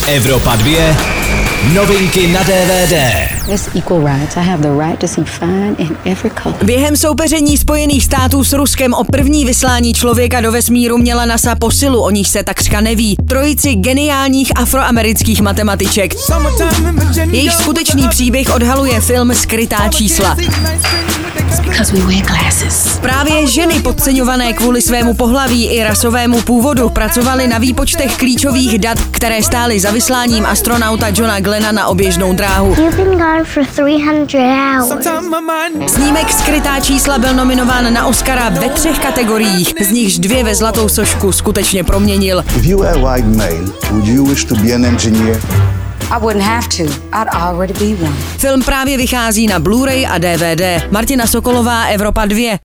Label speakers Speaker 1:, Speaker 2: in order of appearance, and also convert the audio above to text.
Speaker 1: Evropa 2. Novinky na DVD.
Speaker 2: It's equal rights. I have the right to see fine in every color.
Speaker 3: Během soupeření Spojených států s Ruskem o první vyslání člověka do vesmíru měla NASA posilu, o níž se takřka neví. Trojici geniálních afroamerických matematiček. Jejich skutečný příběh odhaluje film Skrytá čísla. Právě ženy podceňované kvůli svému pohlaví i rasovému původu pracovaly na výpočtech klíčových dat, které stály za vysláním astronauta Johna Glena na oběžnou dráhu. Snímek Skrytá čísla byl nominován na Oscara ve 3 kategoriích, z nichž 2 ve Zlatou sošku skutečně proměnil.
Speaker 4: If you were a white male, would you wish to be an engineer?
Speaker 2: I wouldn't have to. I'd already be one.
Speaker 3: Film právě vychází na Blu-ray a DVD. Martina Sokolová, Evropa 2.